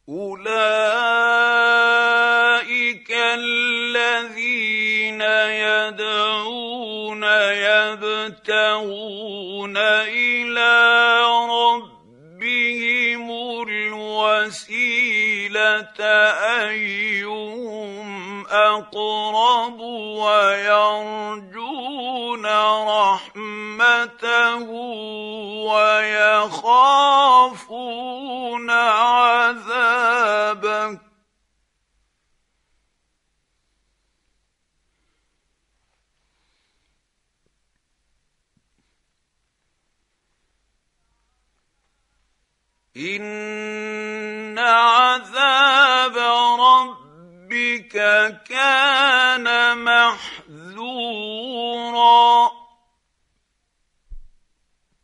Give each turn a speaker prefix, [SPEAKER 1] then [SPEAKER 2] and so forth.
[SPEAKER 1] أولئك الذين يدعون يبتغون إلى ربهم الوسيلة أيهم أقرب ويرجون رحمته ويخافون عذابه. إن عذاب ربك كان محذورا.